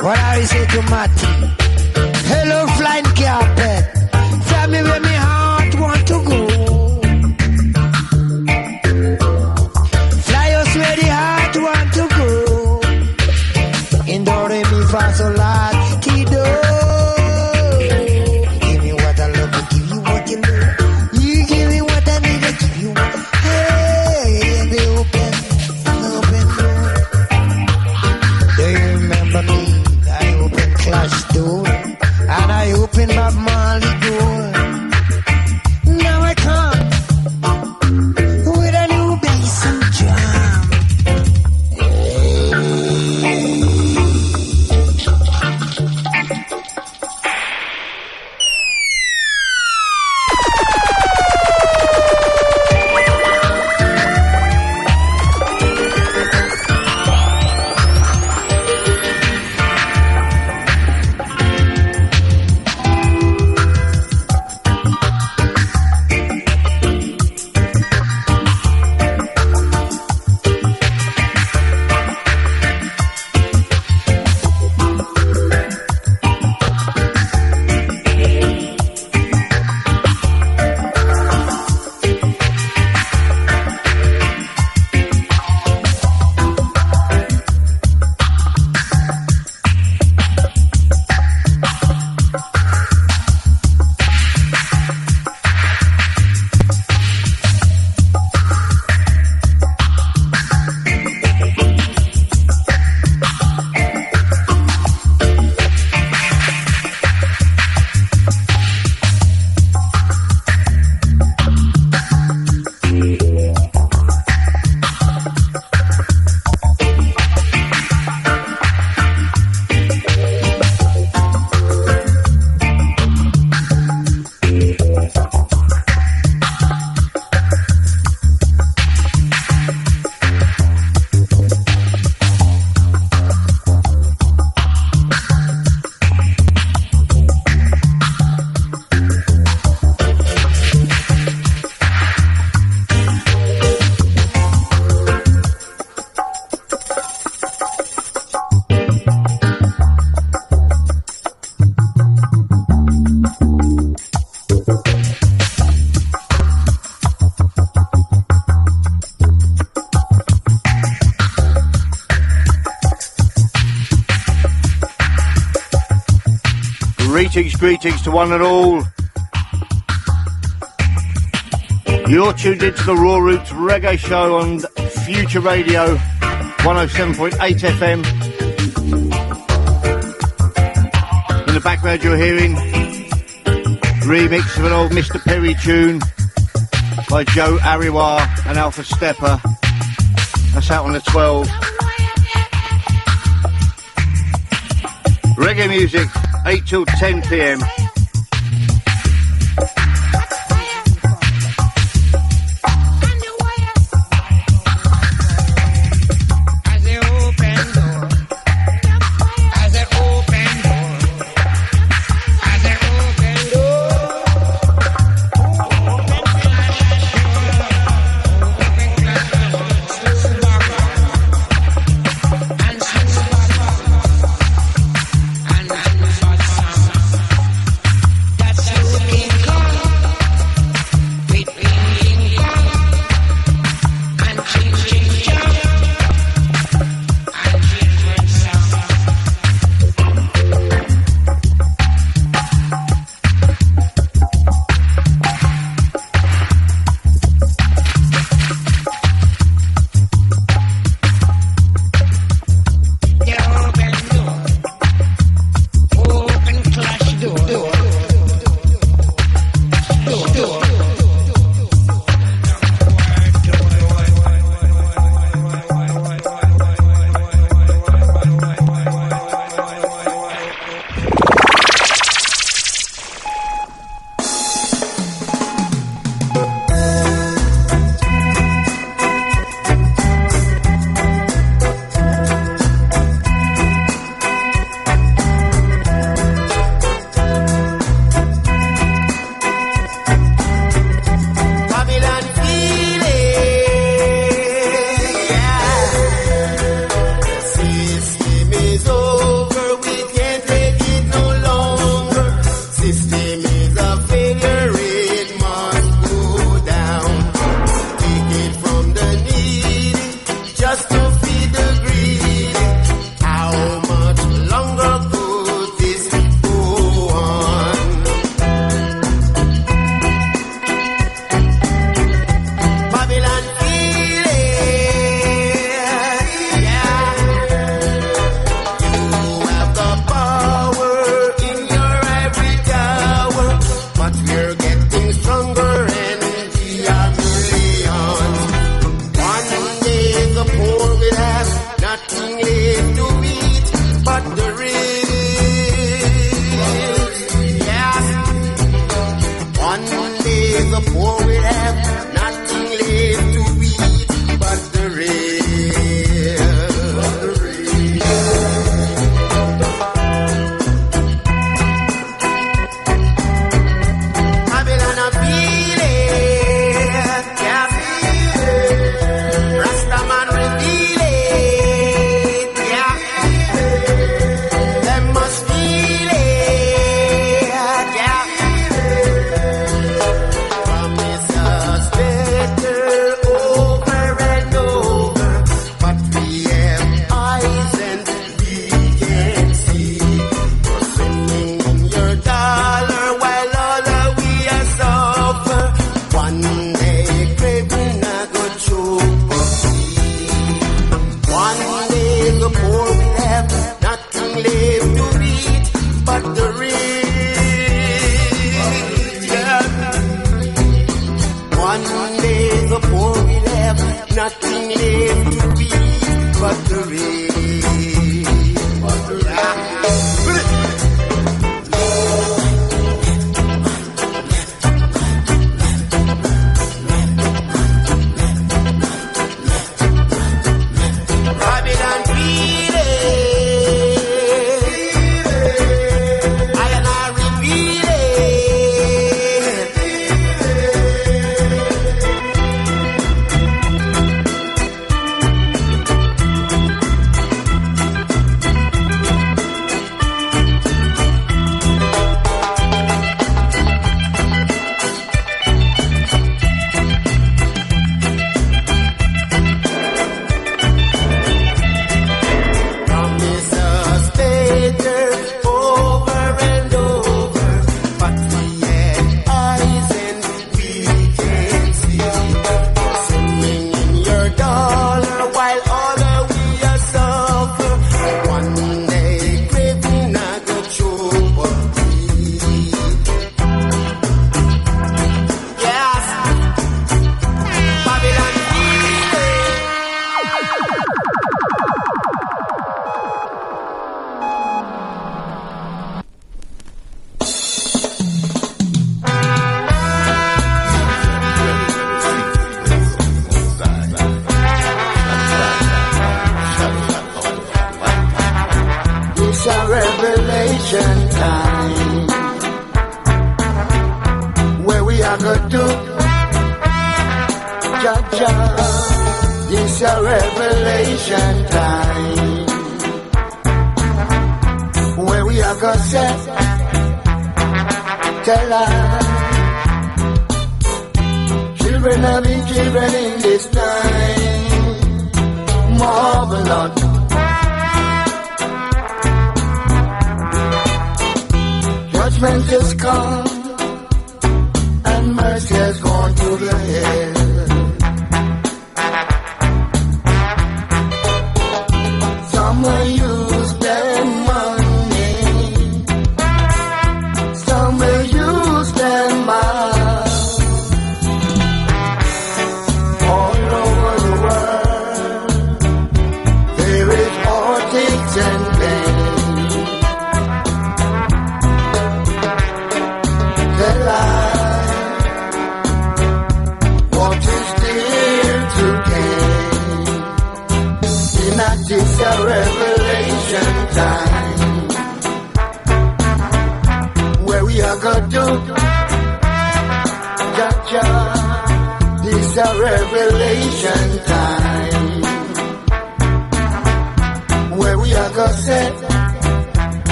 What I say to Matty? Hello, flying carpet. Tell me where my heart want to go. Fly us where the heart want to go. In do re mi fa sol la ti do. Give me what I love, and give you what you love. You give me what I need, I give you what. Hey, they open door. Do you remember me? I open Clash door, and I open Bob Marley door. Now I come with a new bass and drum. Greetings to one and all. You're tuned into the Raw Roots Reggae Show on Future Radio 107.8 FM. In the background you're hearing remix of an old Mr. Perry tune by Joe Ariwa and Alpha Stepper. That's out on the 12. Reggae music, 8 till 10 p.m. nothing left to be but the rain. But the Babylon feel it. I and I repeat it.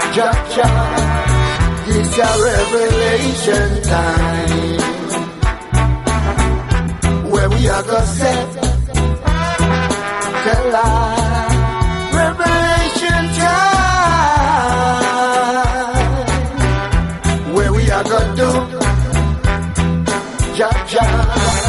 Jah Jah, this a revelation time, where we are gonna set the light. Revelation time, where we are gonna do Jah Jah.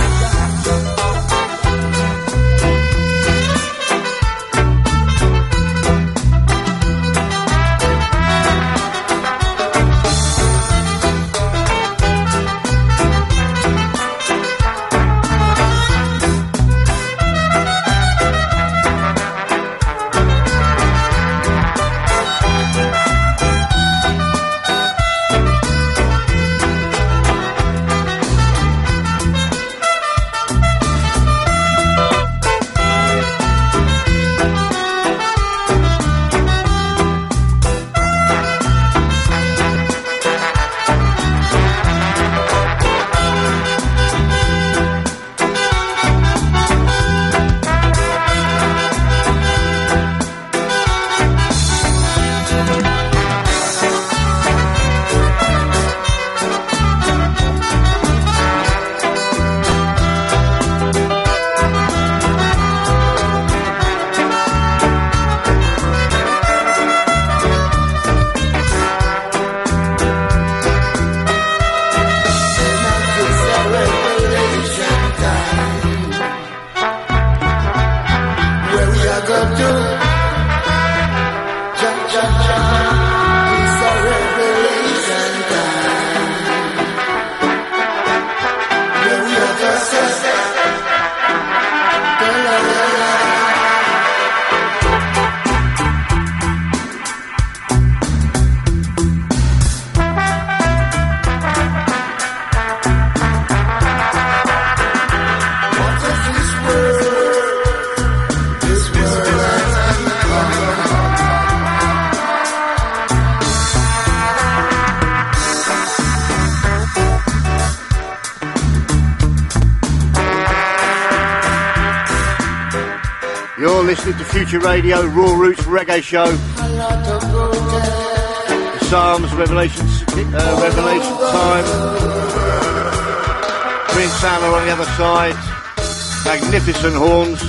Listening to Future Radio, Raw Roots Reggae Show. The Psalms, Revelation time. Prince Anna on the other side. Magnificent horns.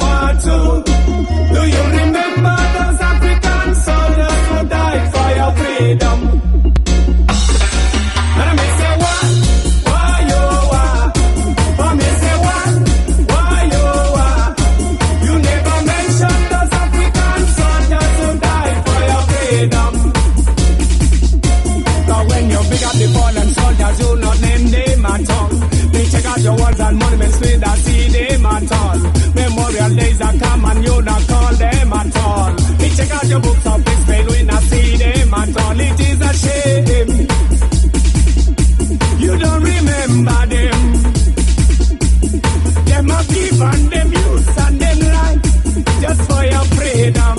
Do you remember those African soldiers who died for your freedom? place we don't see them at all. Memorial days are come and you not call them at all. Me check out your books of history, we not see them at all. It is a shame you don't remember them. Them a give and them use and them life just for your freedom.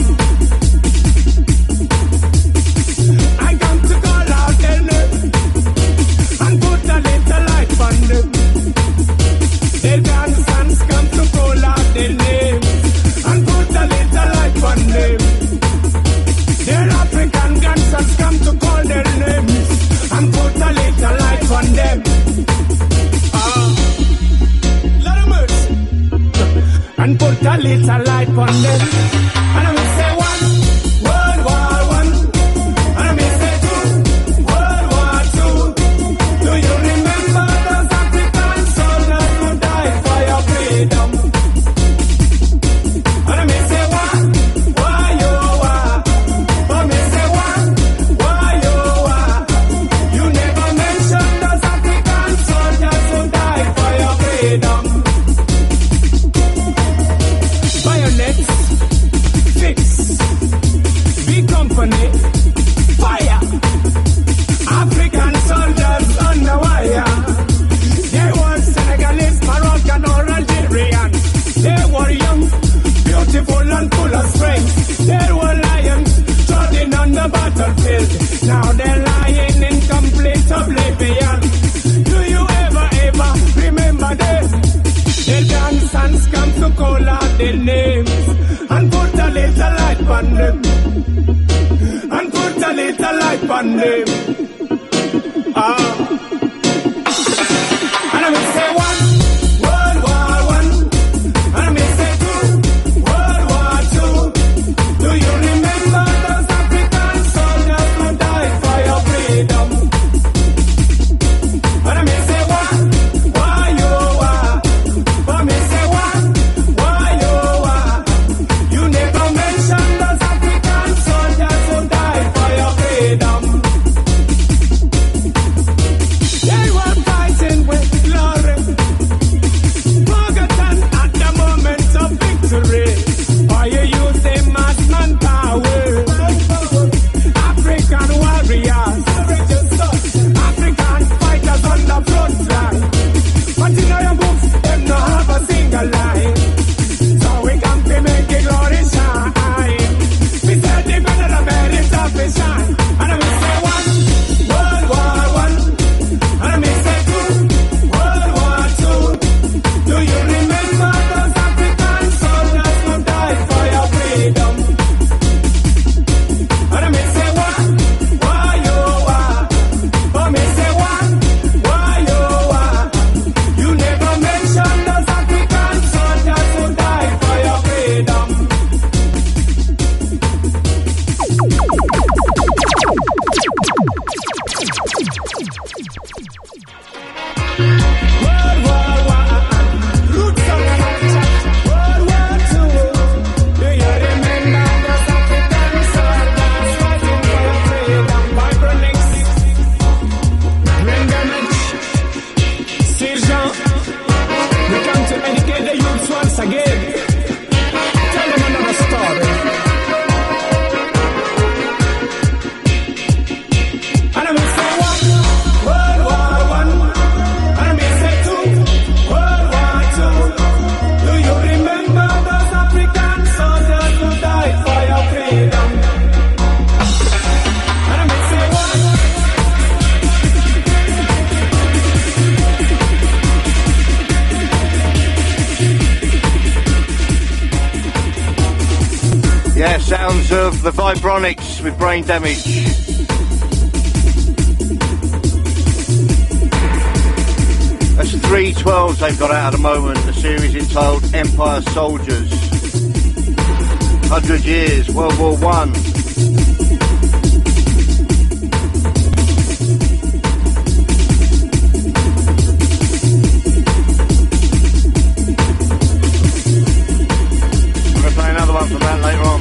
I come to call out their name and put a little light on them. Their grandsons come to call out their name and put a little light on them. Their African grandsons come to call their names and put a little light on them. Lot of mercy. And put a little light on them. And I will say one, World War One. And I will say two, World War Two. Do you remember those African soldiers who died for your freedom? And I will say one, why you are? But me say one, why you are? You never mentioned those African soldiers who died for your freedom. Bayonets, fix, big company, fire. African soldiers on the wire. They were Senegalese, Moroccan or Algerian. They were young, beautiful and full of strength. They were lions, trotting on the battlefield. Now they're lying in complete oblivion. Do you ever remember them? Their grandsons come to call out their names and put a little light on them. And put a little light on them. And I will say one, World War One. And I will say two, World War Two. Do you remember those African soldiers who died for your freedom? And I will say one, why you are? But me say one, why you are? You never mentioned those African soldiers who died for your freedom. They were fighting with glory, forgotten at the moment of victory. Or you use them as manpower. African warriors, African fighters on the front line. But in your books, them no have a single line. So we come to make the glory shine. We said the better the better stuff is shine. And I will say one, World War One. And I will say two, World War Two. Do you remember those African soldiers who died for your freedom? And I will say one, why you are? But me say one, why you are? You never mentioned those African soldiers who died for your freedom. World War One, roots of culture. World War Two. Do you remember those African soldiers fighting for your freedom? Vibronix, brain damage, Sergeant. We come to educate the youths once again. Tell them another story. And I will say one, World War One. And I will say two, World War Two. Do you remember those African soldiers who died for your freedom? And I will say one. Yeah, sounds of the Vibronics with Brain Damage. That's 312s they've got out at the moment, a series entitled Empire Soldiers. 100 Years, World War One. I'm going to play another one from that later on.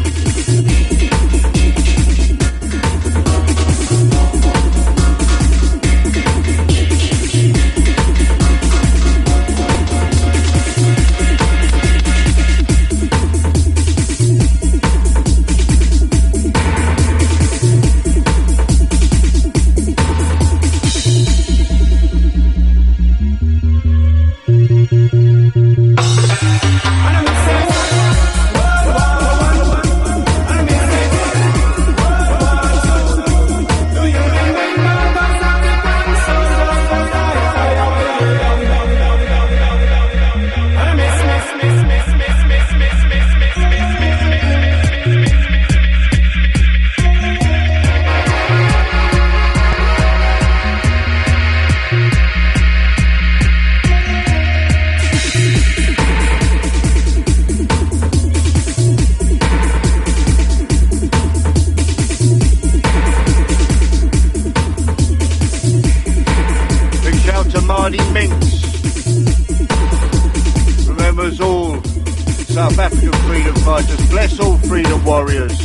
us all, South African freedom fighters. Bless all freedom warriors.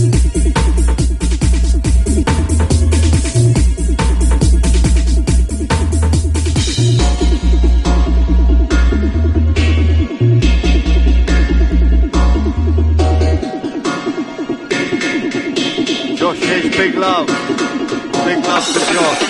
Josh says big love. Big love to Josh.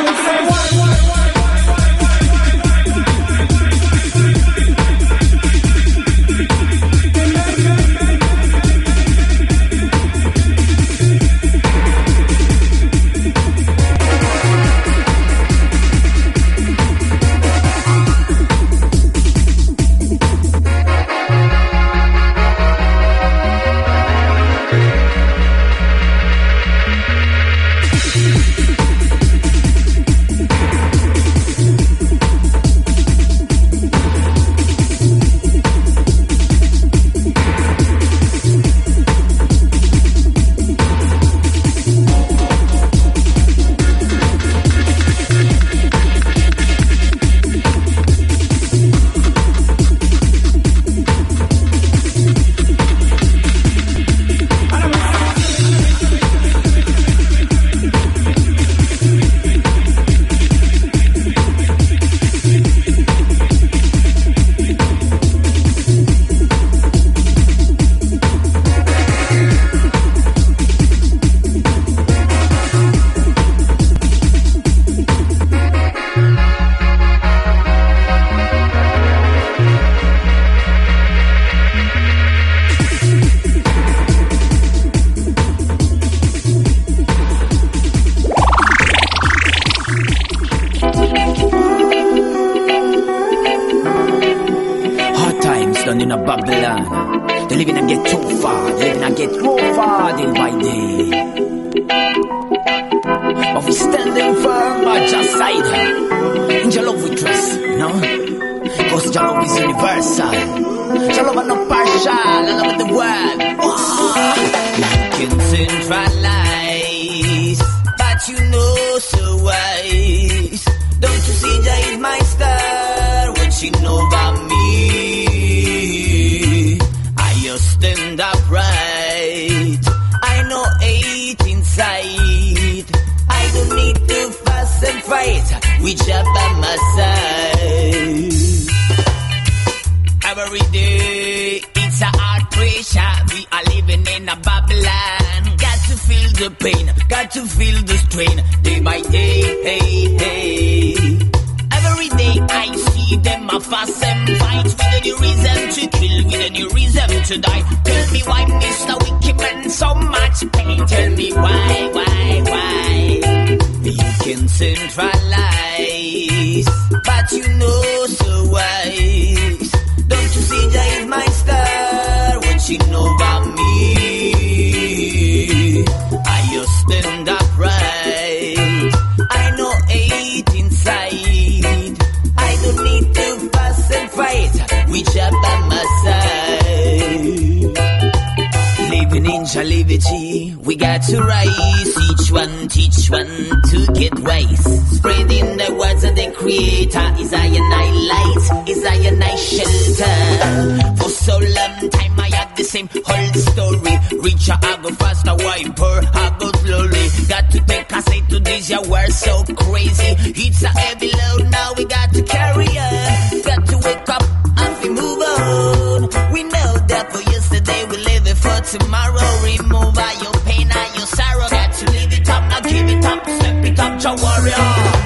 We got to rise, each one teach one to get wise. Spreading the words of the Creator is I and I light, is I and I shelter. For so long time I had the same whole story. Richer I go faster, wiper I go slowly. Got to take a say to this, yeah, we're so crazy. It's a heavy load, now we got to carry on. Got to wake up and we move on. We know that for yesterday we live it for tomorrow. Remove all your pain and your sorrow. Got to live it up, now give it up, step it up, your warrior.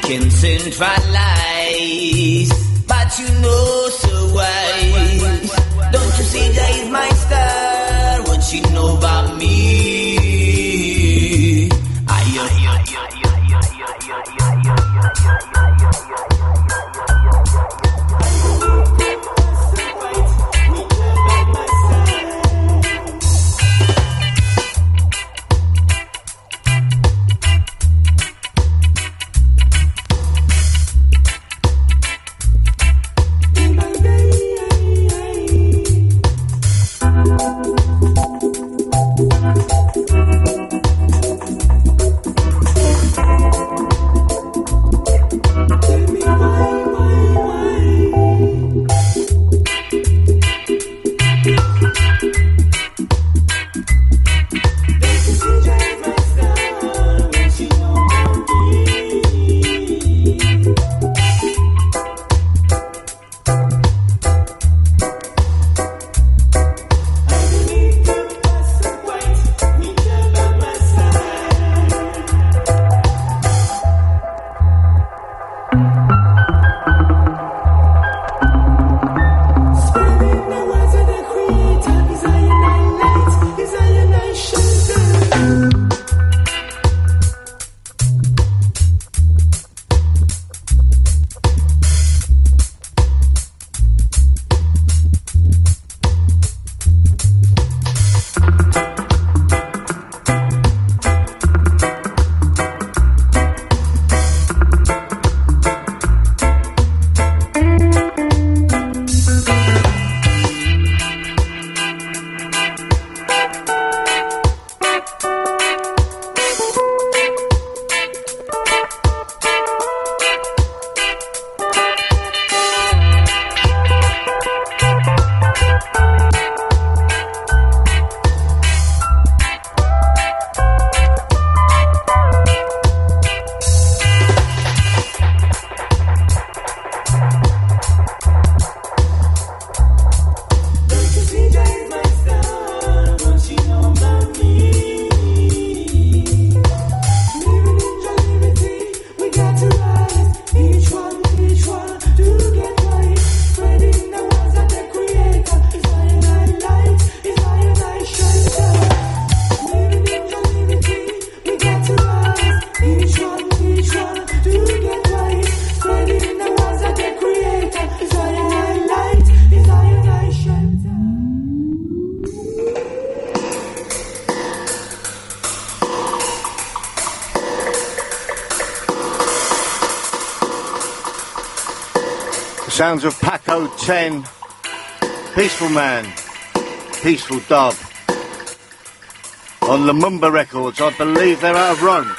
can centralize, but you know so wise. Don't you see that is my star? What you know about me? Sounds of Paco 10, Peaceful Man, Peaceful Dub. On Lumumba Records, I believe they're out of Rome.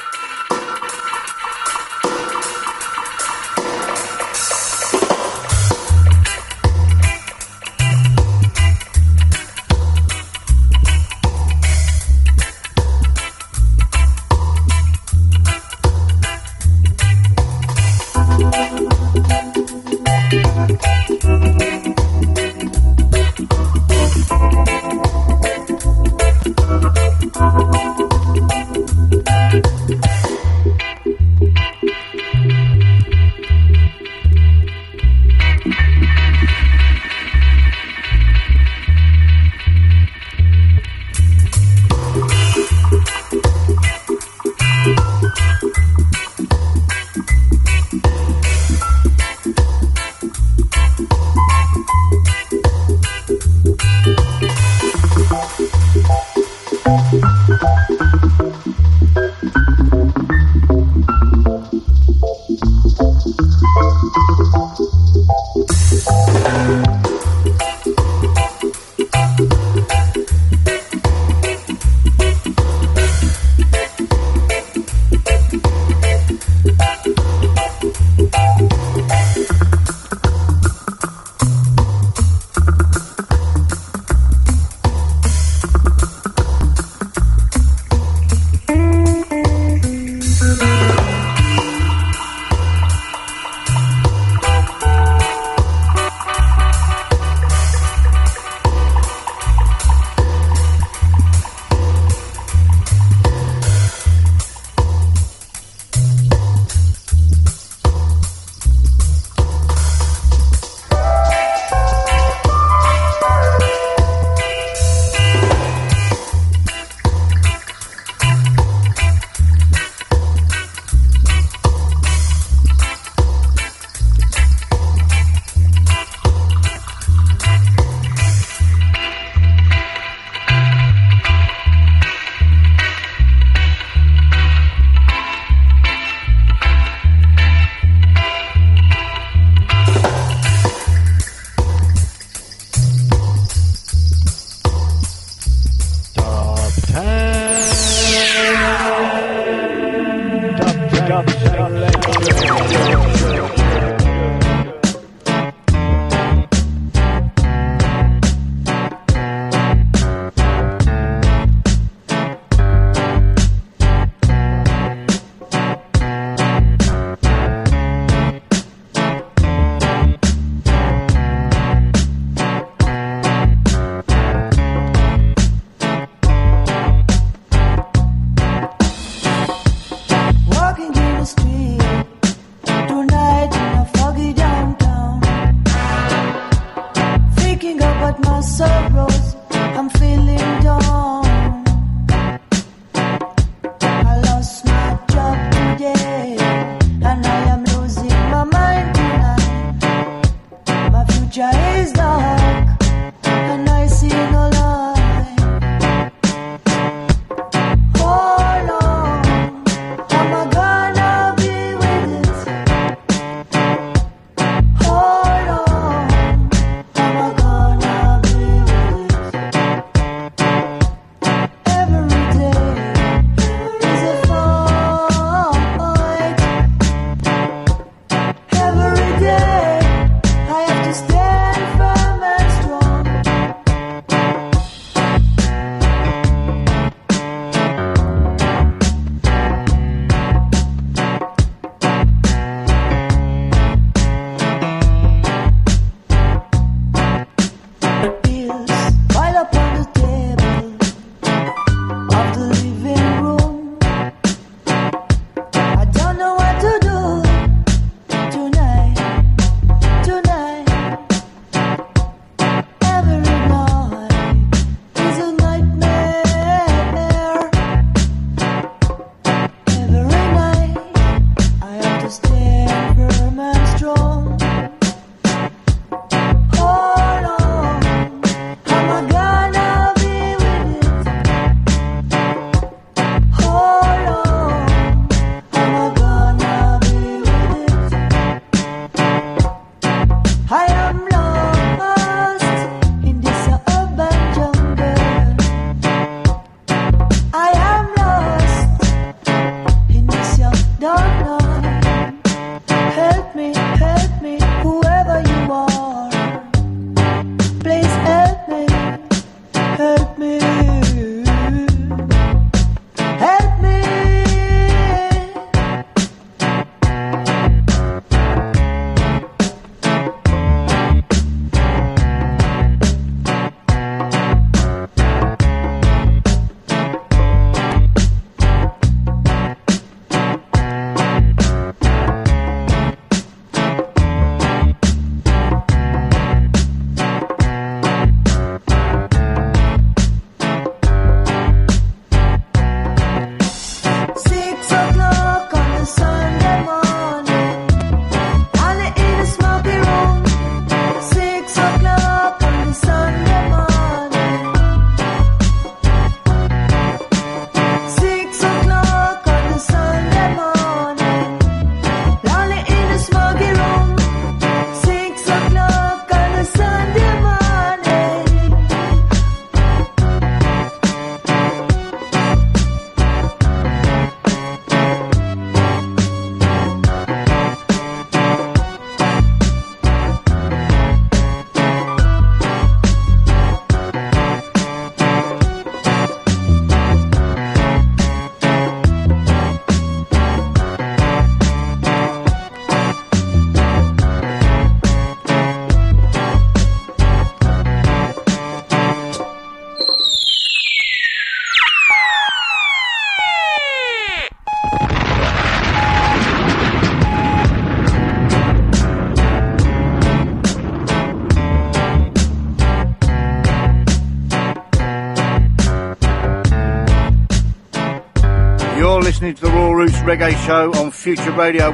listening to the Raw Roots Reggae Show on Future Radio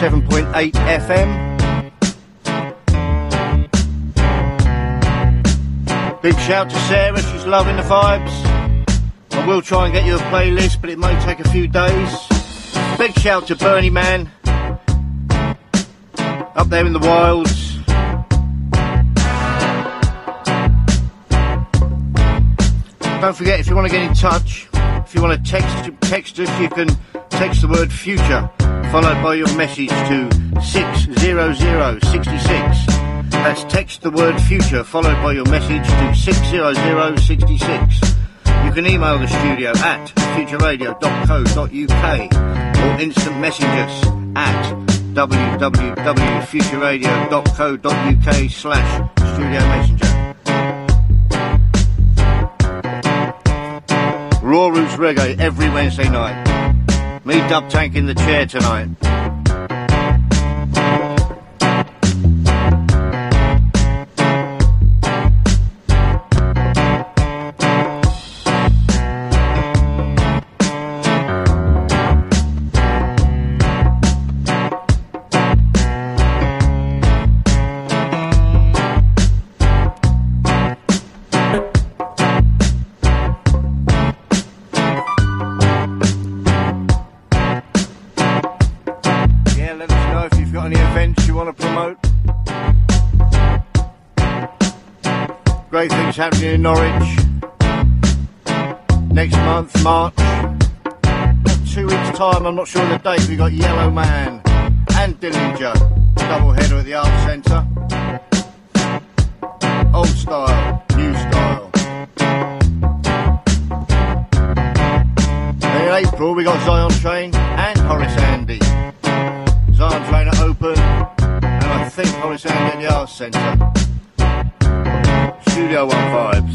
107.8 FM. Big shout to Sarah, she's loving the vibes. I will try and get you a playlist, but it may take a few days. Big shout to Bernie Man, up there in the wilds. Don't forget, if you want to get in touch, if you want to text us, you can Text the word future, followed by your message to 60066. That's text the word future, followed by your message to 60066. You can email the studio at futureradio.co.uk or instant message us at www.futureradio.co.uk/studio messenger. Raw Roots Reggae every Wednesday night. Me Dub Tank in the chair tonight. Great things happening in Norwich next month, March. 2 weeks' time, I'm not sure of the date. We've got Yellow Man and Dillinger, double header at the Arts Centre. Old style, new style. And in April, we got Zion Train and Horace Andy. Zion Train at Open, and I think Horace Andy at the Arts Centre. Studio One vibes.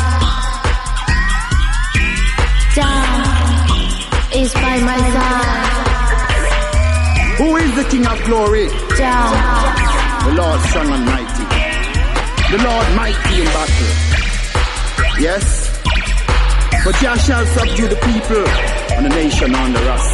Is by my side. is the King of glory? The Lord strong and mighty. The Lord mighty in battle. Yes. But Jah shall subdue the people and the nation under us.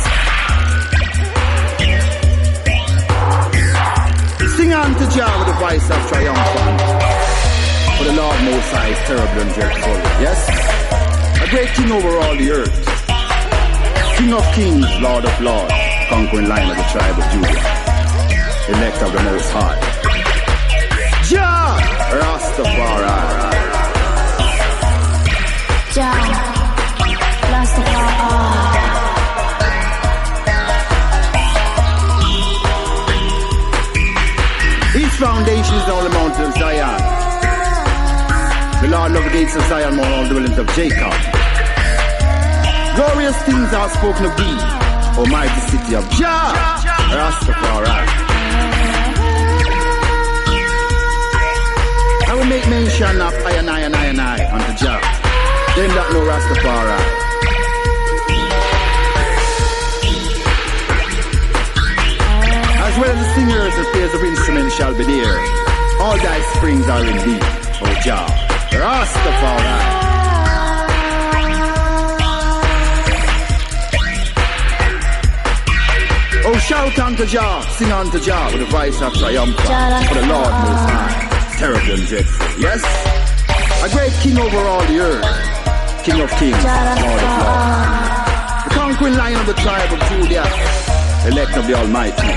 Sing unto Jah with the voice of triumphant. For the Lord Most High is terrible and dreadful. Yes. A great king over all the earth. King of kings, Lord of lords, conquering Lion of the tribe of Judah, elect of the Most High. Jah Rastafari. Jah Rastafari. His foundation is on the mountain of Zion. The Lord of the gates of Zion, more all dwellings of Jacob. Glorious things are spoken of thee, O mighty city of Jah Rastafari. I will make mention of I unto Jah, them that know Rastafari. As well as the singers and players of instruments shall be there. All thy springs are in thee, O Jah Rastafari. Oh, shout unto Jah, sing unto Jah with a voice of triumph. For the Lord Most High, terrible and dreadful. Yes, a great king over all the earth, King of kings, Lord of lords, the conquering Lion of the tribe of Judah, elect of the Almighty,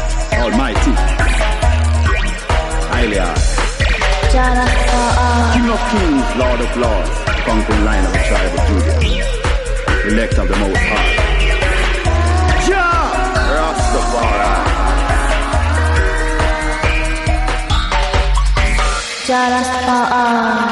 highly high. King of kings, Lord of lords, conquering Lion of the tribe of Judah, elect of the Most High. Jah Rastafari. Jah Rastafari.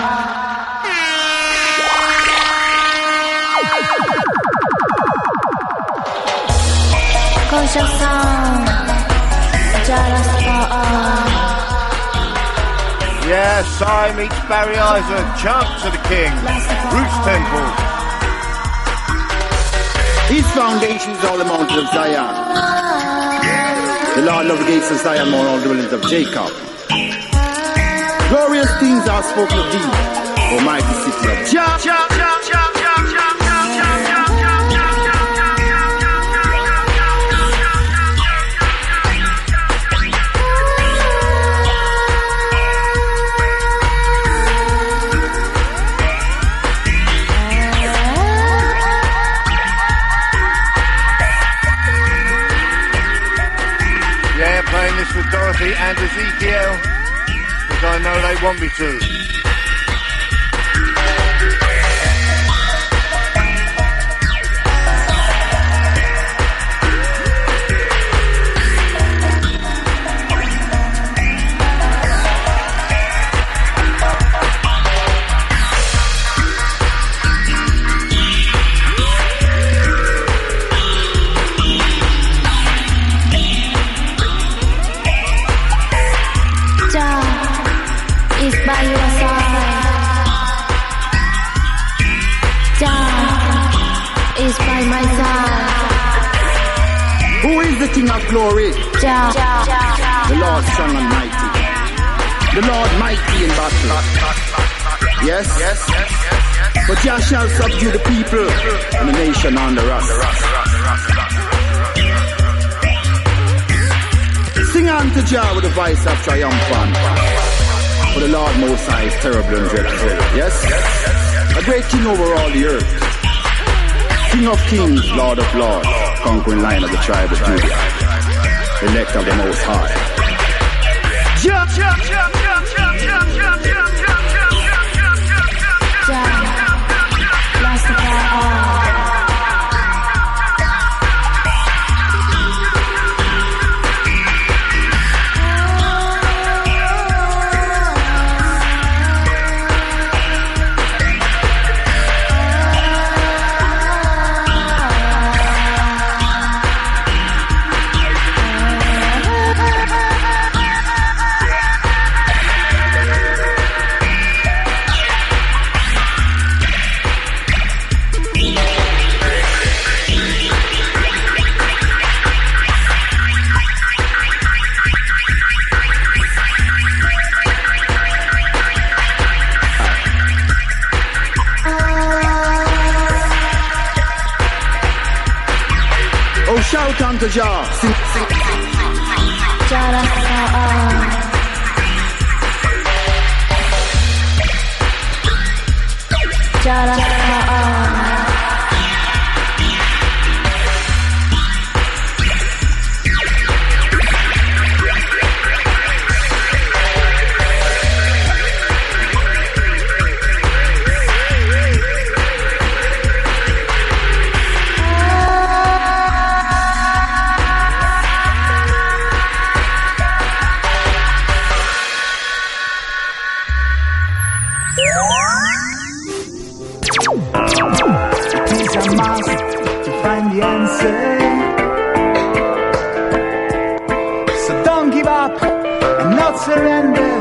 Conscious sound. Jah Rastafari. Yeah, Sai meets Barry Isaac, chant to the king, Roots Temple. His foundations are the mountain of Zion. The Lord of the gates of Zion, more all dwellings of Jacob. Glorious things are spoken of thee, O mighty city of Jah. Playing this with Dorothy and Ezekiel, because I know they want me to. King of glory, Jah. The Lord strong and mighty, the Lord mighty in battle. Yes. But Jah shall subdue the people and the nation under us. Sing unto Jah with a voice of triumphant. For the Lord Most High is terrible and dreadful. Yes, a great king over all the earth, King of kings, Lord of lords, conquering Lion of the tribe of Judah, elect of the Most High. Jah Rastafari. to Jah. Sing. Jah Rastafari. Jah Rastafari. Surrender.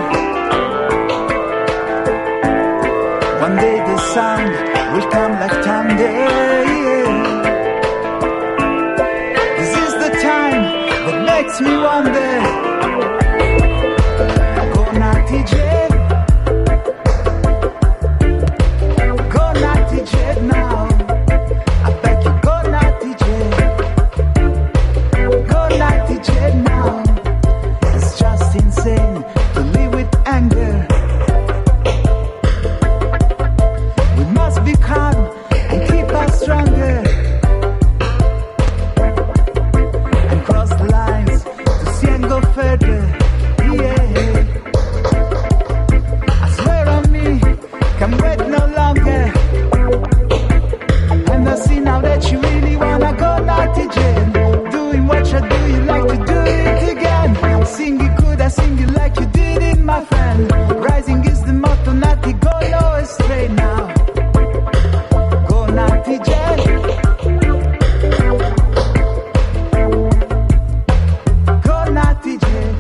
One day the sun will come like thunder. This is the time that makes me wonder. Go naughty Jet. Go naughty Jet now. I beg you, go naughty Jet. Go naughty Jet now. It's just insane to live with anger. We must be calm and keep us stronger, and cross the lines to see and go further. Yeah, I swear on me, can't wait no longer. And I see now that you really wanna go naughty Jane. Doing what you do, you like to do it again. Sing it good, I sing it like you did it, my friend. Rising is the motto, naughty, go low and straight now. Go naughty Jet. Go naughty Jet.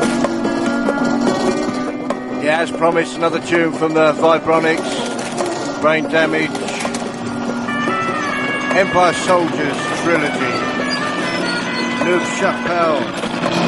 As promised, another tune from the Vibronics. Brain Damage, Empire Soldiers Trilogy, Noob Chappelle.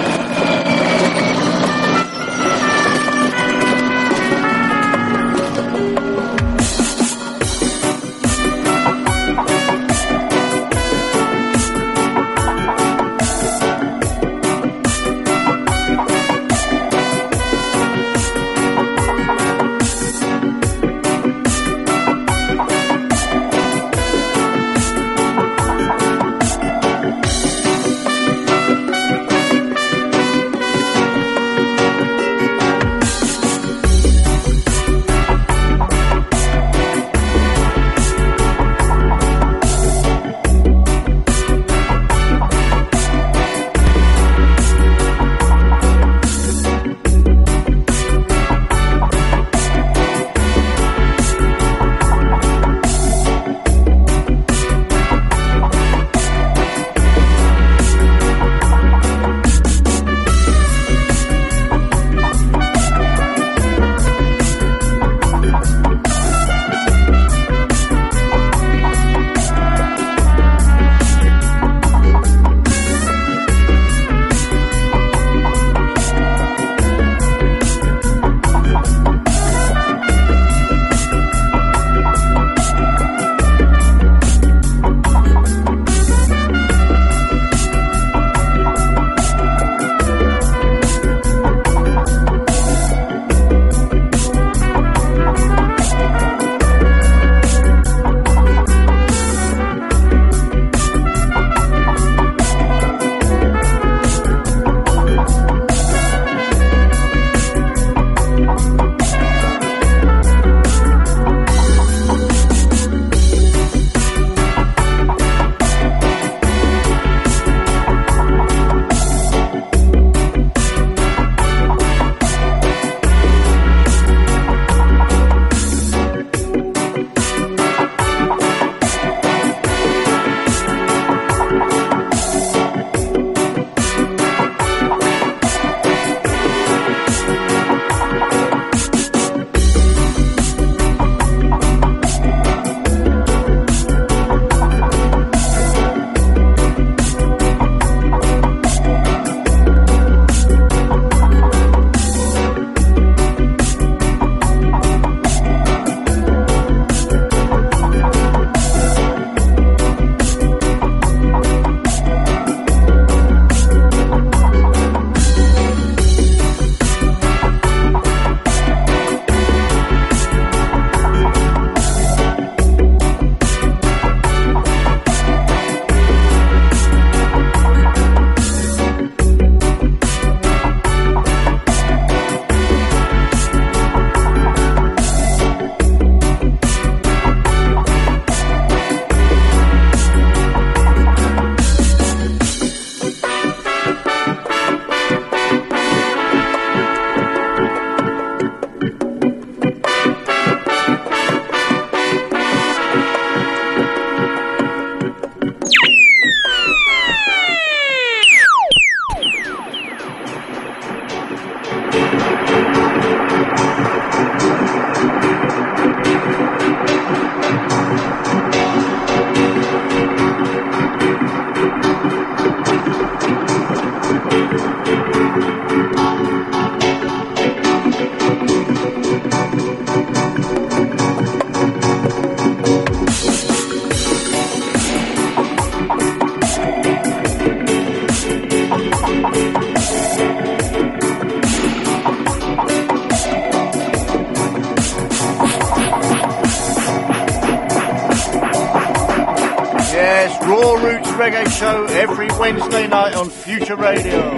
Raw Roots Reggae Show every Wednesday night on Future Radio.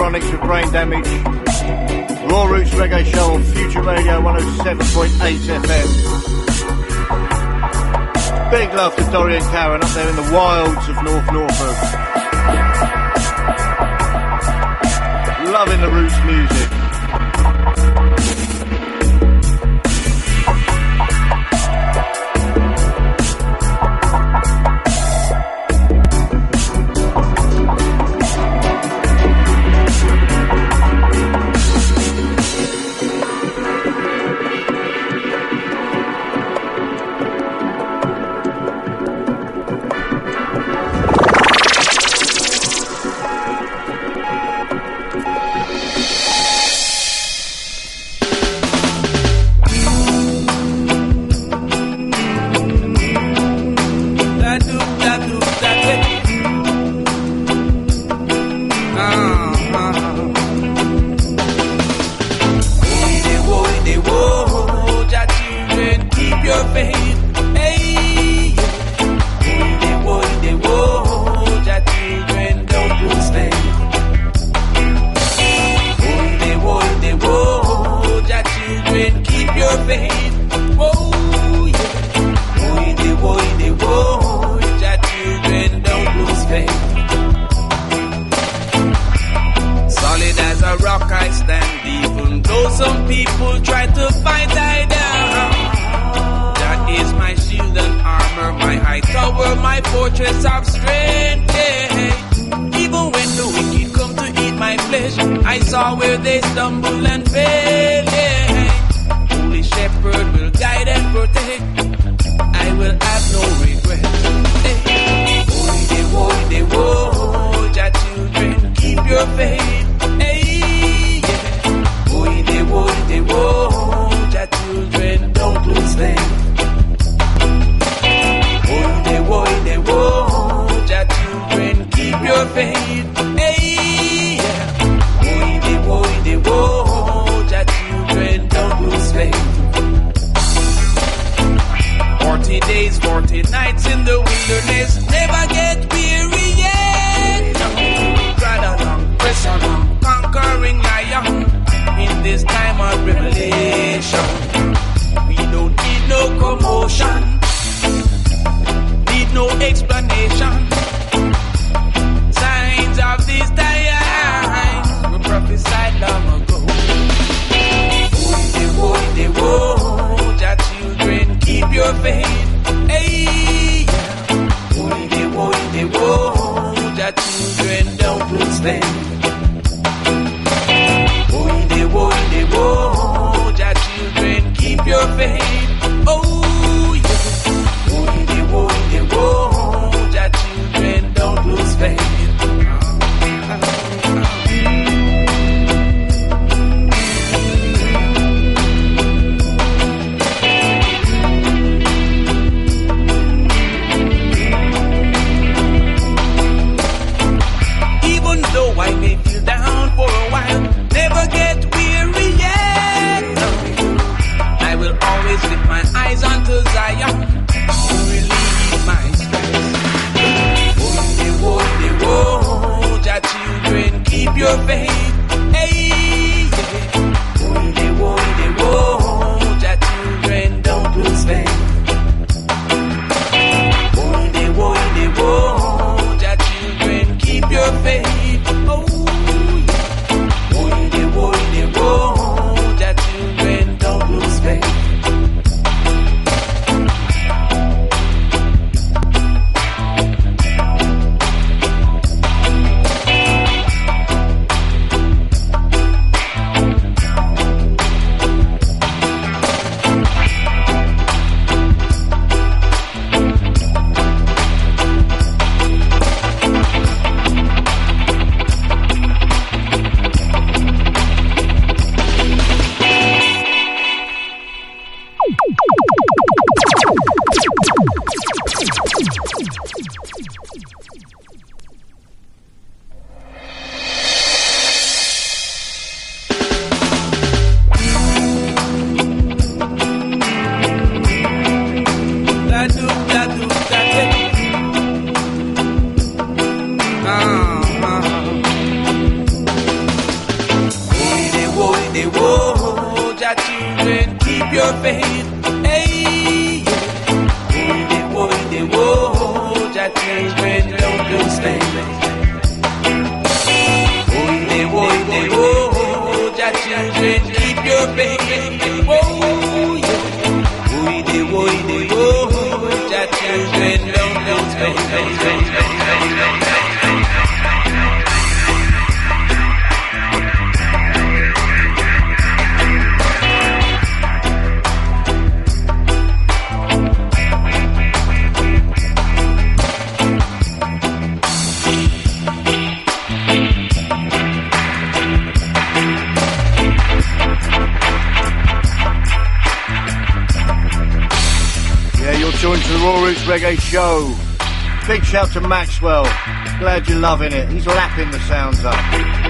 Chronics with Brain Damage. Raw Roots Reggae Show on Future Radio 107.8 FM. Big love to Dorian Karen up there in the wilds of North Norfolk. Loving the roots music. Never get weary yet. I will always lift Jah children don't lose faith. Joined to the Raw Roots Reggae Show. Big shout to Maxwell. Glad you're loving it. He's lapping the sounds up.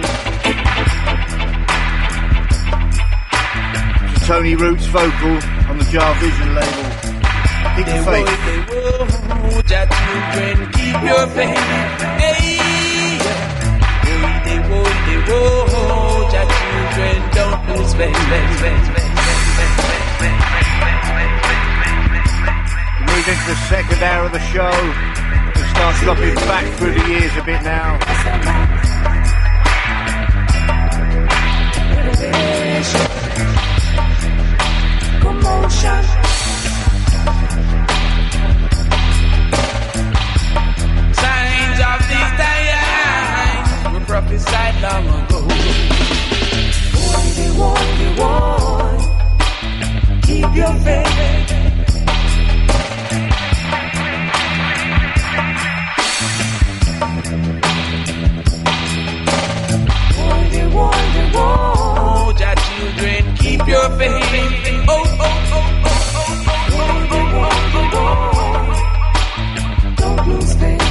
To Tony Roots vocal on the Jar Vision label. Keep the faith. Jah children, keep your faith. Hey, Jah children, don't lose faith. Moving into the second hour of the show. We'll start dropping back through the years a bit now. Commotion. Signs of these times were prophesied long ago. Warn, keep your faith. Oh, Jah children, keep your faith. Oh, don't lose faith.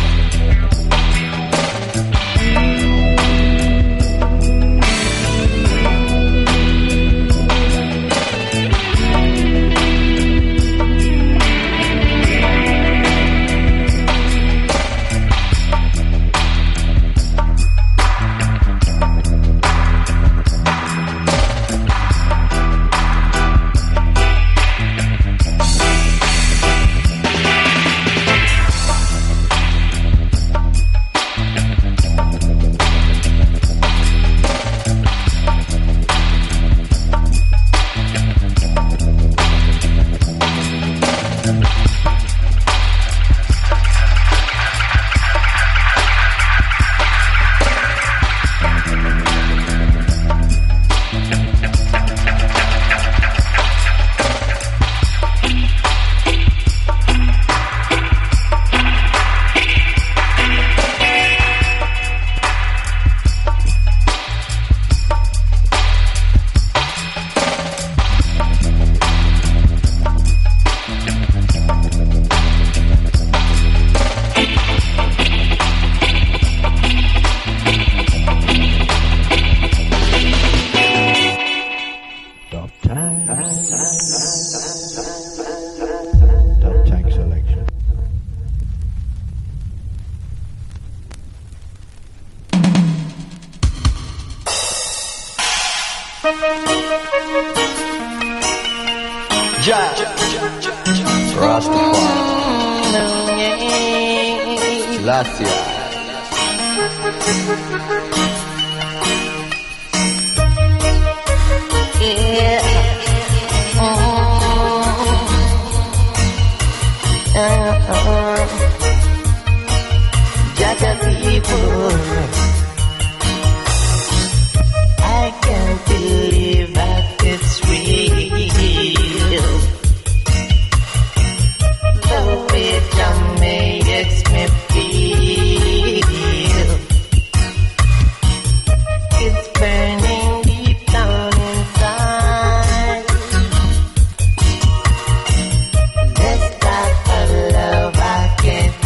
This type of love I can't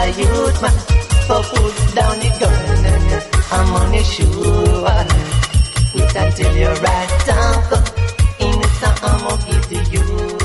youth man, so put down the gun. I'm on your shoe. Wait until you're right down. In the song I'm gonna give to you.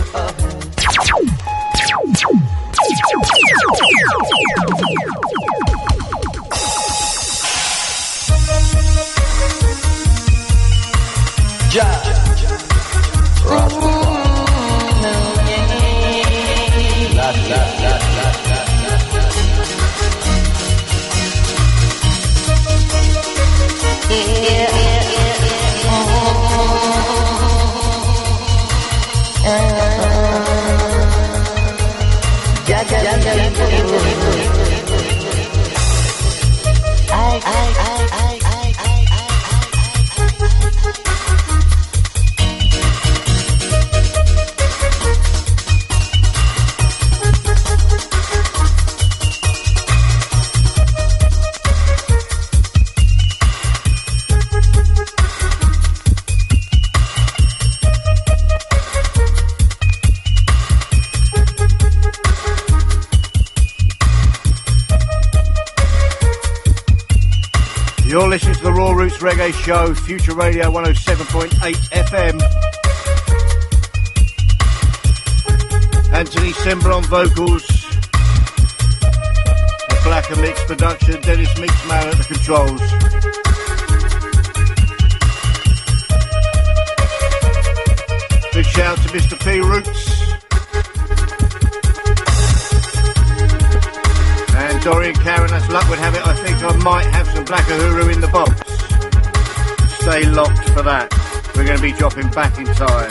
You're listening to the Raw Roots Reggae Show, Future Radio 107.8 FM. Anthony Simba on vocals. A Black and Mix production. Dennis Mixman at the controls. Big shout to Mr. P Roots. And Dorian Karen, as luck would have it, I think I might have some Black Uhuru in the box. Stay locked for that. We're going to be dropping back in time.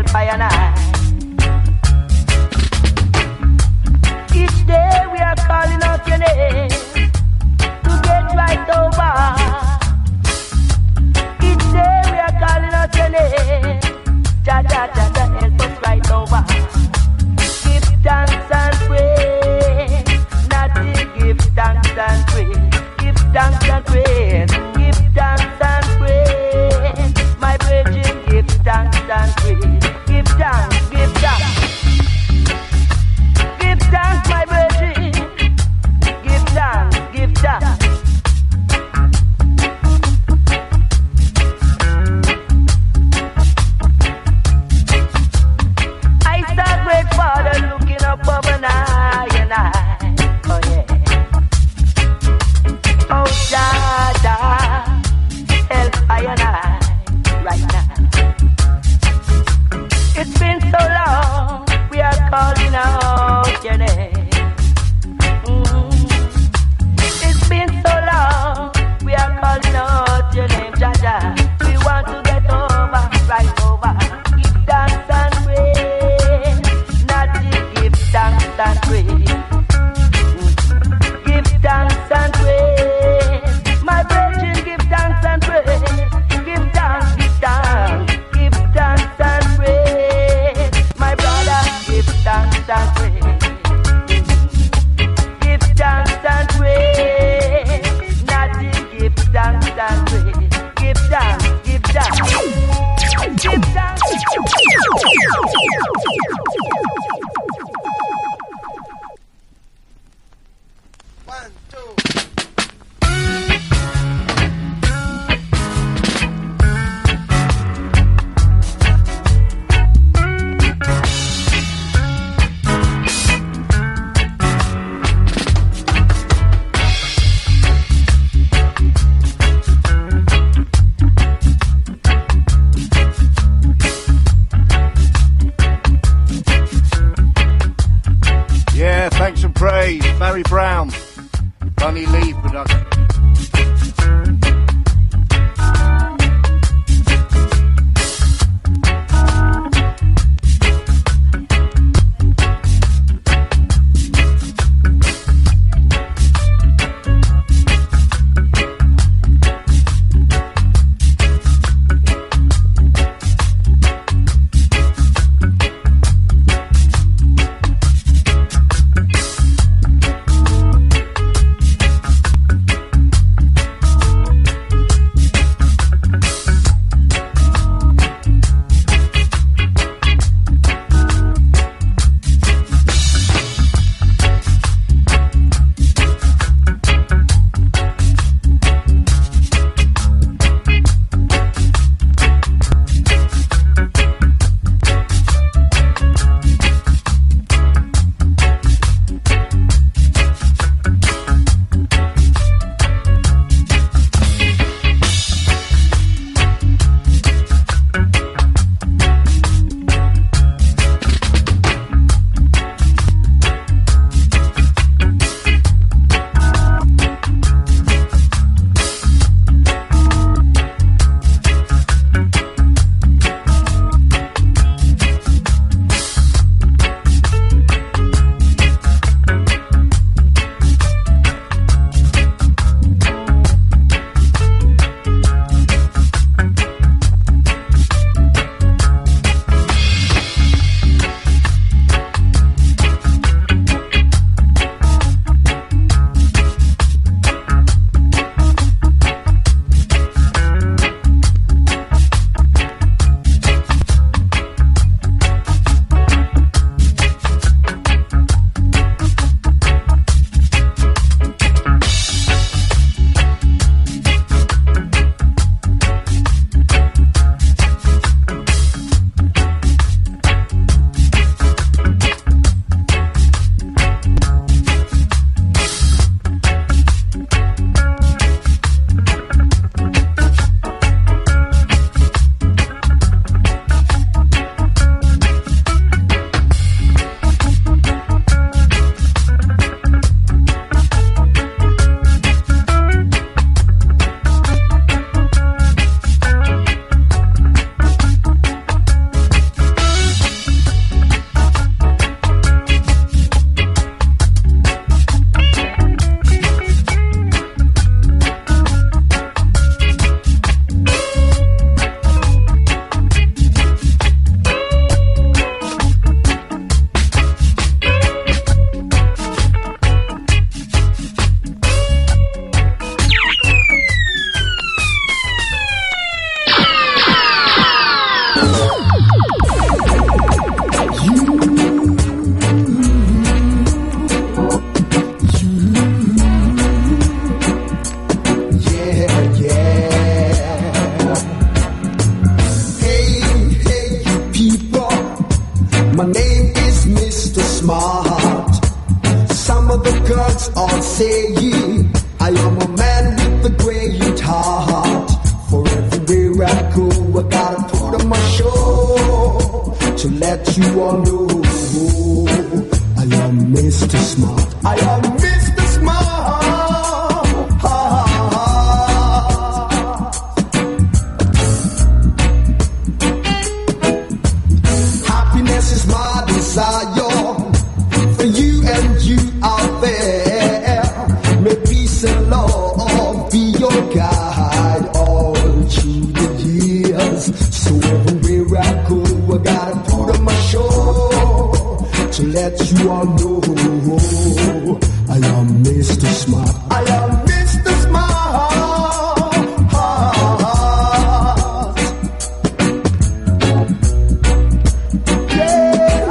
I and I. Each day we are calling out your name to get right over. Each day we are calling out your name. Jah, Jah, Jah, Jah, help us right over. Give thanks and praise. Natty, give thanks and praise. Give thanks and praise. Give thanks and praise. My brethren, give thanks and praise. Give thanks, give thanks. Give thanks, my brethren. Give thanks, give thanks. I saw great Father looking up over and I. Oh yeah. Oh Jah, Jah, help I and I right now. It's been so long, we are calling out your name. It's been so long, we are calling out your name, Jah, Jah. We want to get over, right over. Give thanks and praise, not to give thanks and praise. Give thanks and praise, my brethren, give thanks and praise. Give thanks, give thanks, give thanks and praise. My brother, give thanks and praise. Give thanks and praise, Natty, give thanks and praise. Give thanks, give thanks, give thanks. One, two. Yeah, thanks and praise. Barry Brown, Bunny Lee production. say ye, I am a man with a great heart. For everywhere I go, I gotta put on my show to let you all know I am Mr. Smart. I am Mr. Smart. Happiness is my desire for you and you out there. May peace and love be your guide all through the years. So everywhere I go, I gotta put on my show to let you all know I am Mr. Smart. I am Mr. Smart. Yeah.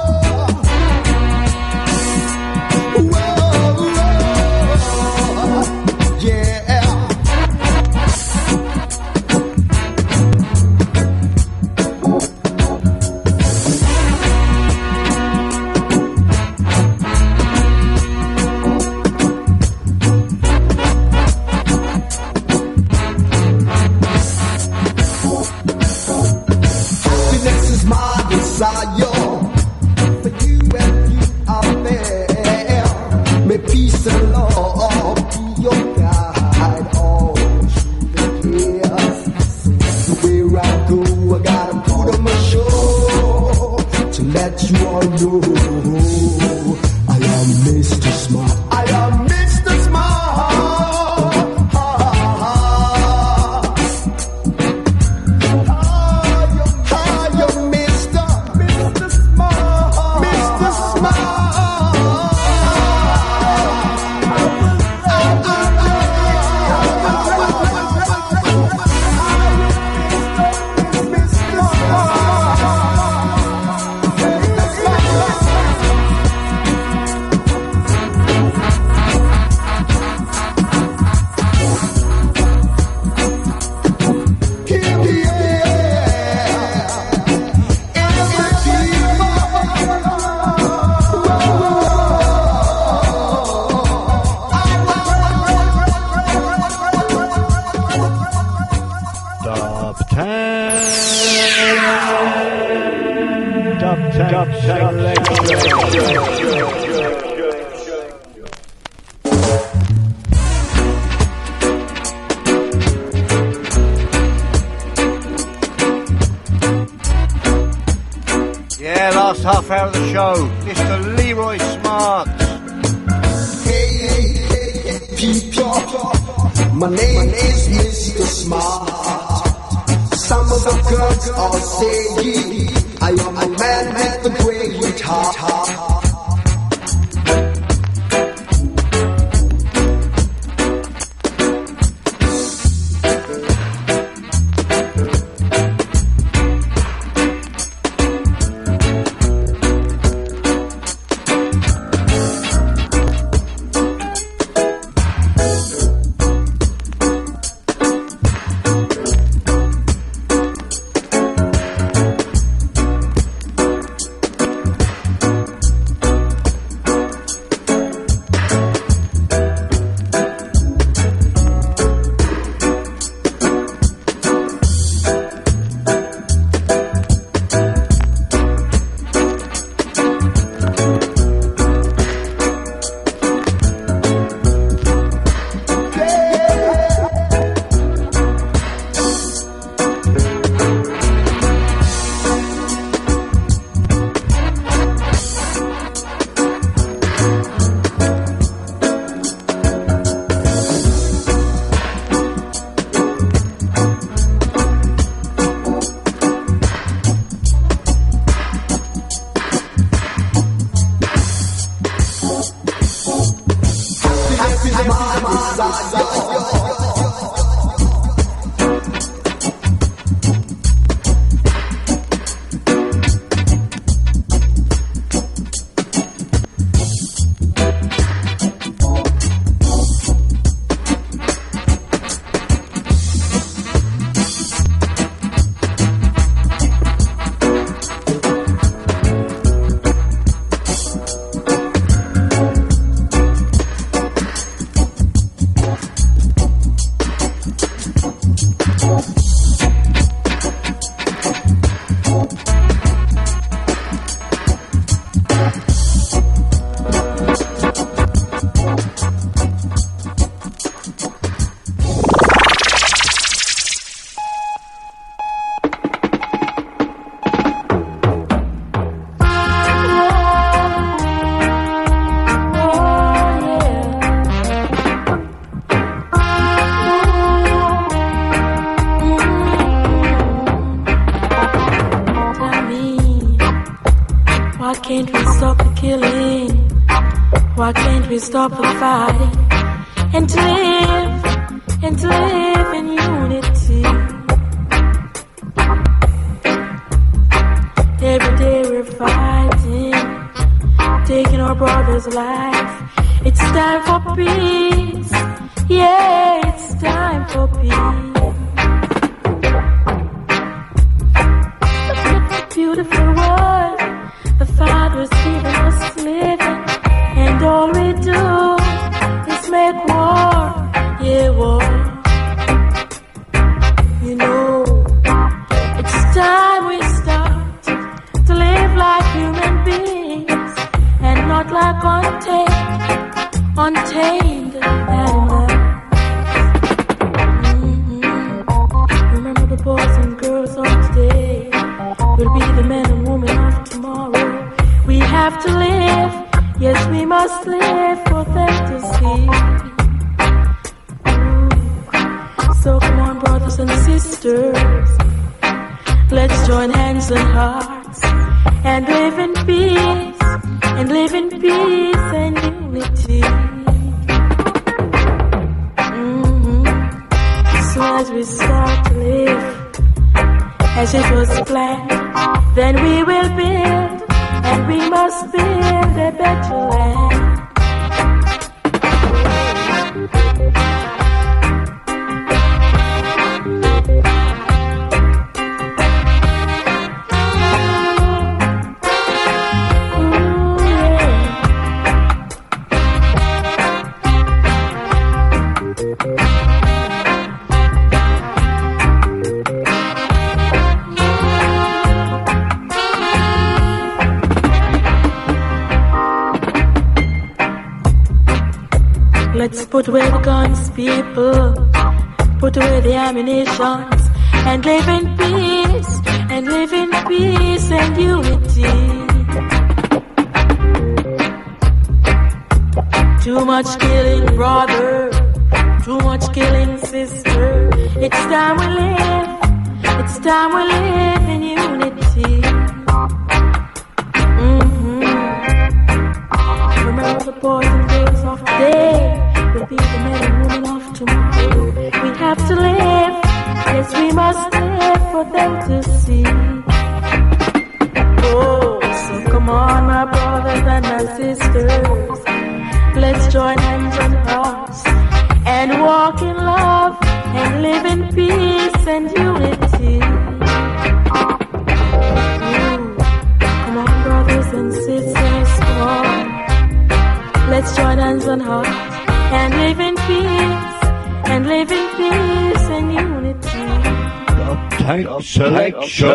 Happiness is my desire for you and you out there. May peace and love be your guide all through the years. So where I go, I gotta put on my show to let you all know I am Mr. Smart. I am Mr. Smart. Yeah, last half hour of the show, Mr. Leroy Smart. Hey, people, my name is Mr. Smart. Some of the girls all say I am a man with a great heart. Why can't we stop the killing? Why can't we stop the fighting? And to live in unity. Every day we're fighting, taking our brother's life. It's time for peace. Yeah, it's time for peace. Beautiful world the Father's given us living, and all we do is make war, yeah, war. You know, it's time we start to live like human beings and not like untamed animals. Remember the boys and girls of today will be the men and women of tomorrow. We have to live, yes, we must live for them to see. So come on, brothers and sisters, let's join hands and hearts and live in peace, and live in peace and unity. So as we start to live as it was planned, then we will build, and we must build a better land. Let's put away the guns, people, put away the ammunitions, and live in peace, and live in peace and unity. Too much killing, brother, too much killing, sister. It's time we live, it's time we live in unity. Remember the boys and girls of today will be the men and women of tomorrow. We have to live, yes, we must live for them to see. Oh, so come on, my brothers and my sisters, let's join hands and hearts and walk in love and live in peace and unity. Come on, brothers and sisters, come on. Let's join hands and hearts and live in peace, and live in peace and unity. Tank selection.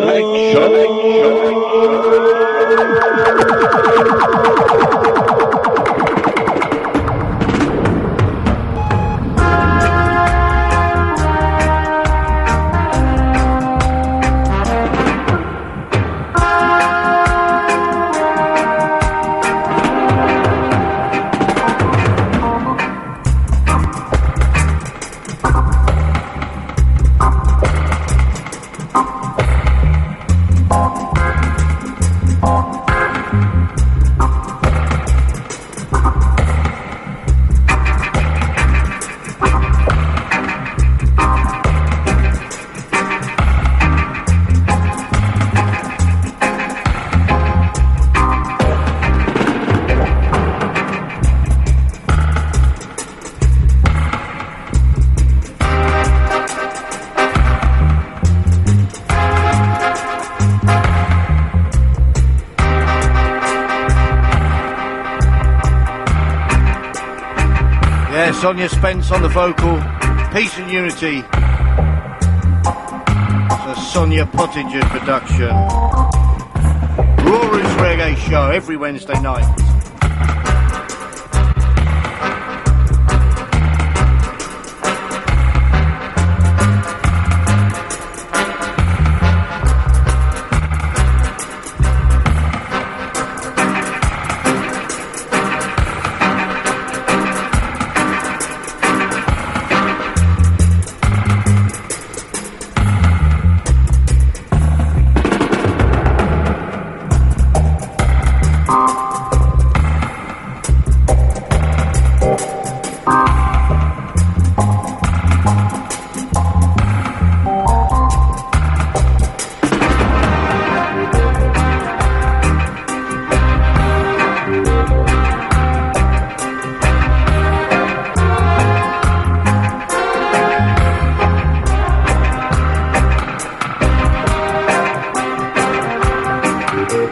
Sonia Spence on the vocal, Peace and Unity. It's a Sonia Pottinger production. Rory's Reggae Show every Wednesday night.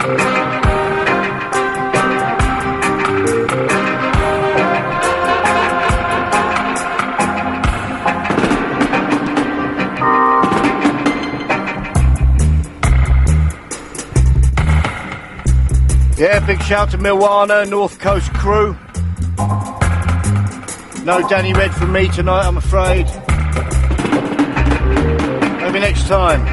Yeah, big shout to Milwana, North Coast crew. No Danny Red from me tonight, I'm afraid. Maybe next time.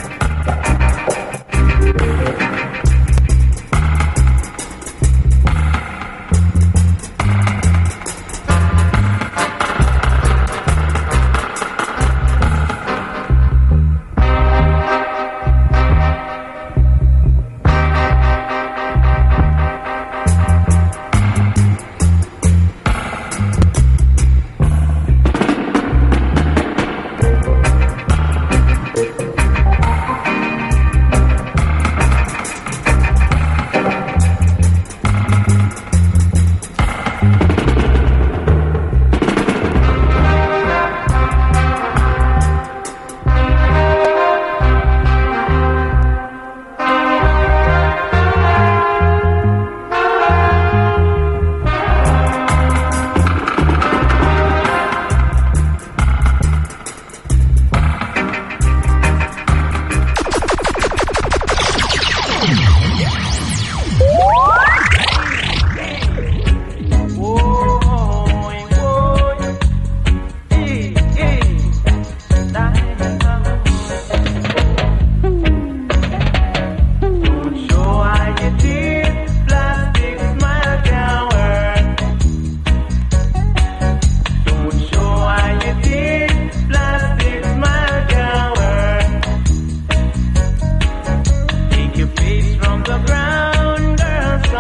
From the ground, girl,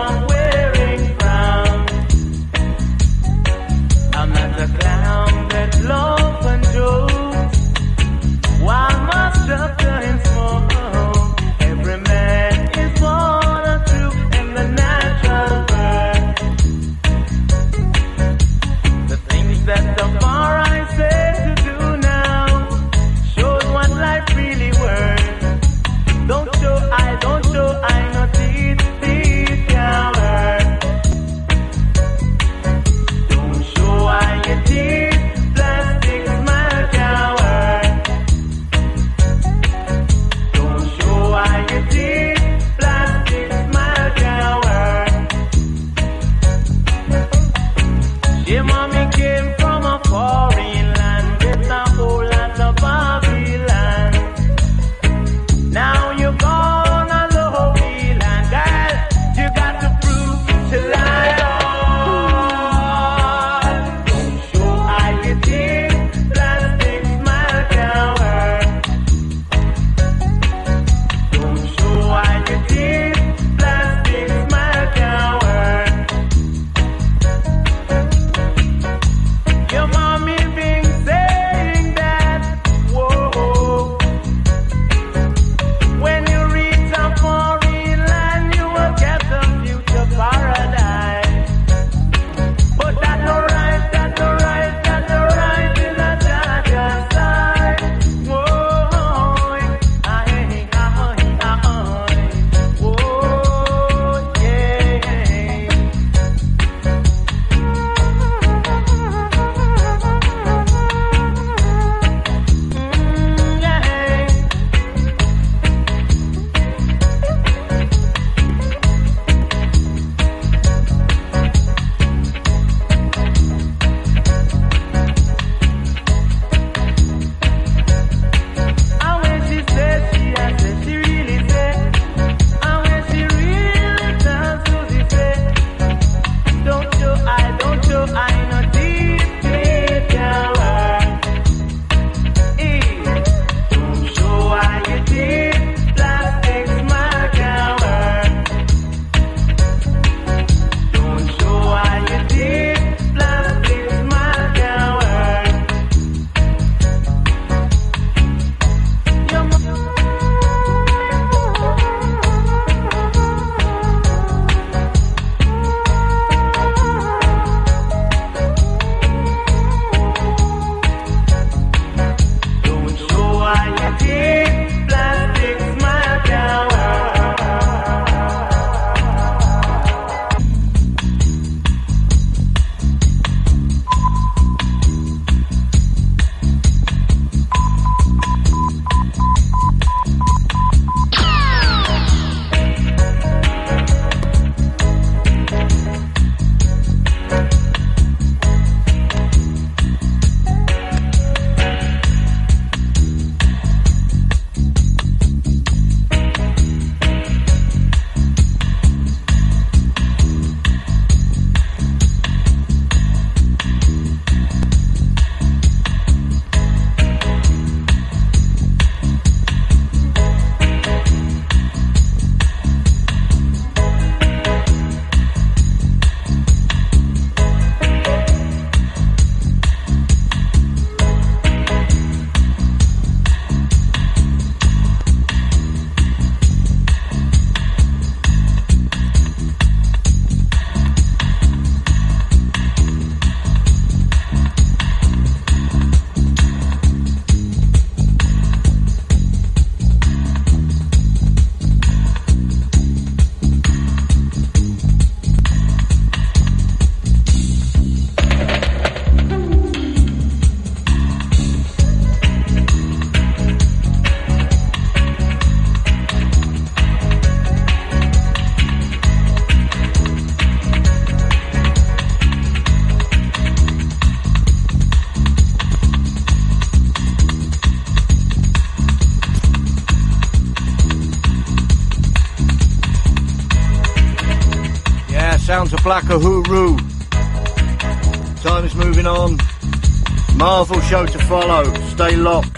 Sounds of Black Uhuru. Time is moving on. Marvel show to follow. Stay locked.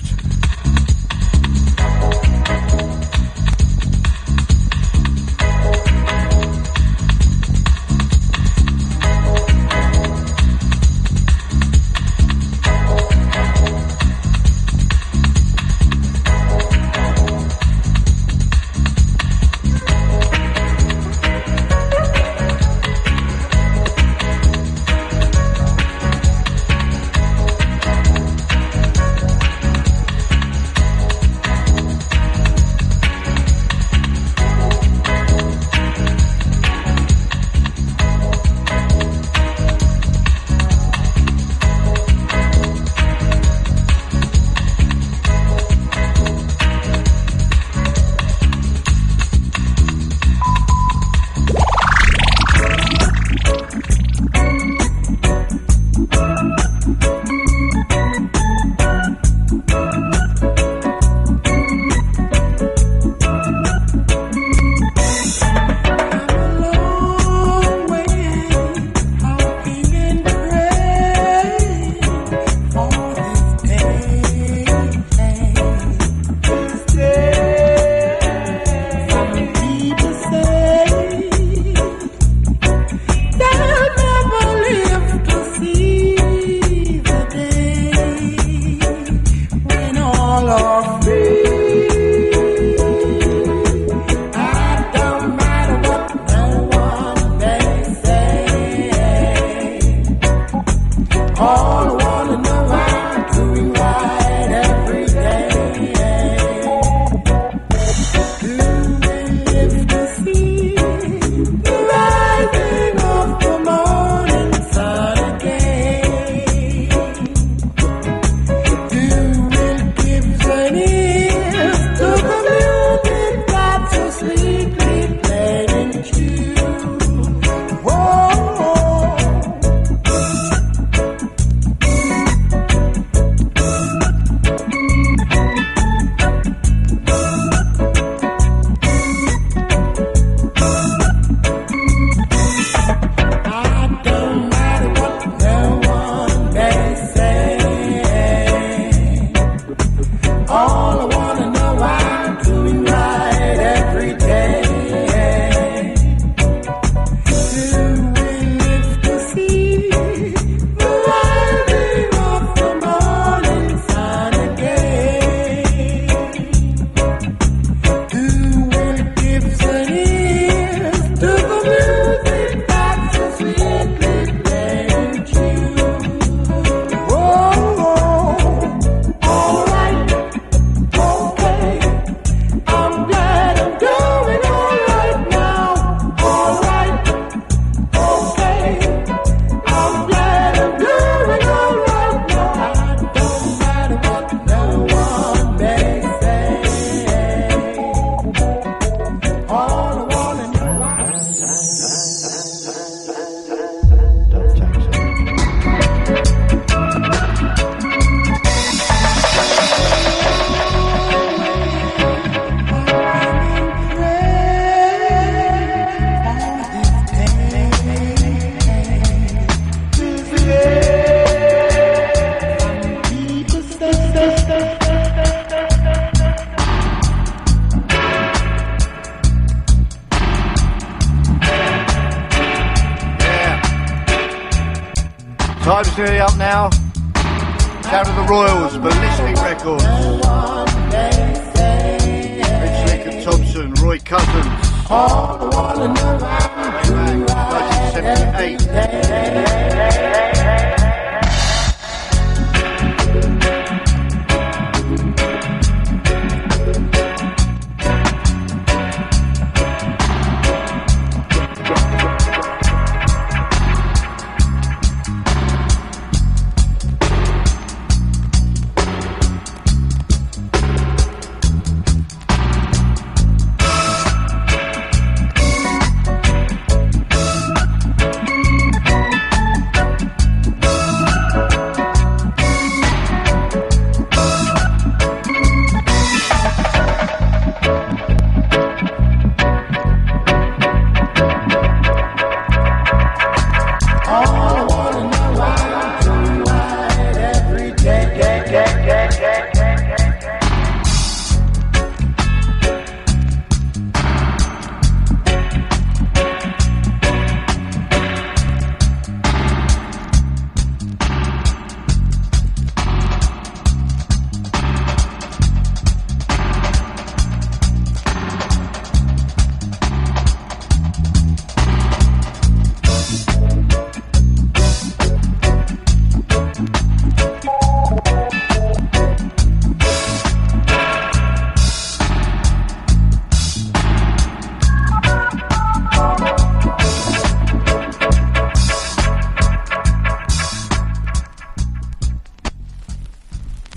Time's nearly up now. Sound of the Royals, Ballistic Records. Rich Lincoln Thompson, Roy Cousins. 1978.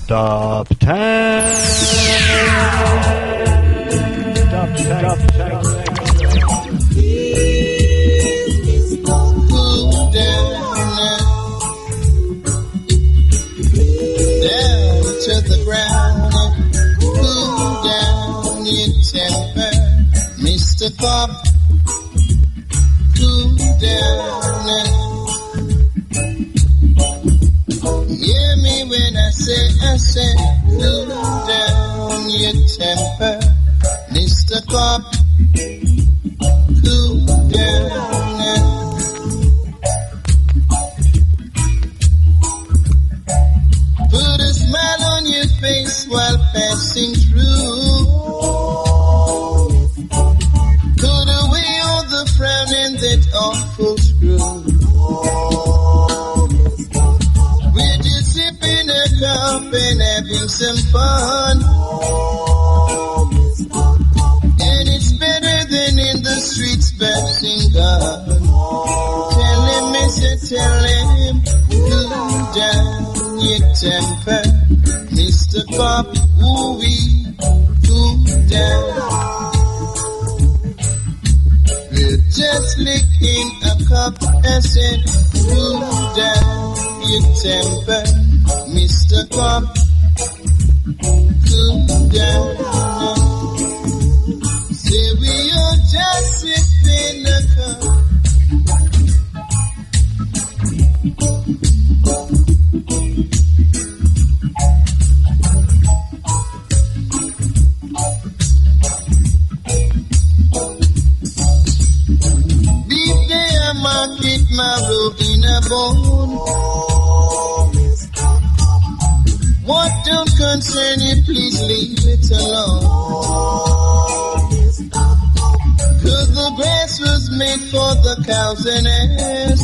Dub Town. Down to the ground, cool down your temper, Mr. Cop. Cool down. Hear me when I say, cool down your temper, Mr. Cop. Cool down. Put a smile on your face while passing through. Put away all the frown and that awful screw. We're just sipping a cup and having some fun. And it's better than in the streets bashing guns. Tell him, mister, tell him, cool down your temper, Mr. Cop, ooh-wee, cool down. We're just licking a cup and said, cool down your temper, Mr. Cop, cool down. Say we are just sipping a cup. Keep marrow in a bone. What don't concern you, please leave it alone. 'Cause the grass was made for the cows and hares,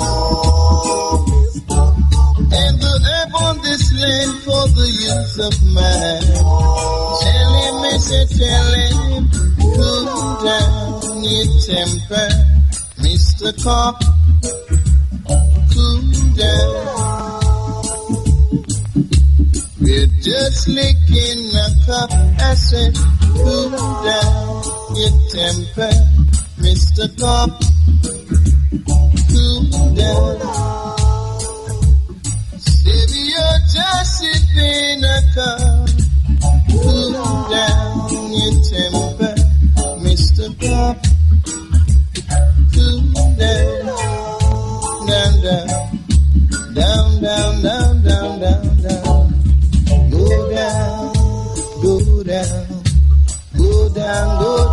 and the herb on this land for the use of man. Tell him, mister, tell him, cool down your temper, Mr. Cop, cool down. We're just licking a cup. I said, cool down your temper, Mr. Cop, cool down. Say you're just sipping a cup. Cool down your temper, Mr. Cop. Cool down, down, down, down, down, down, down, down, down. Go down, go down, go down, go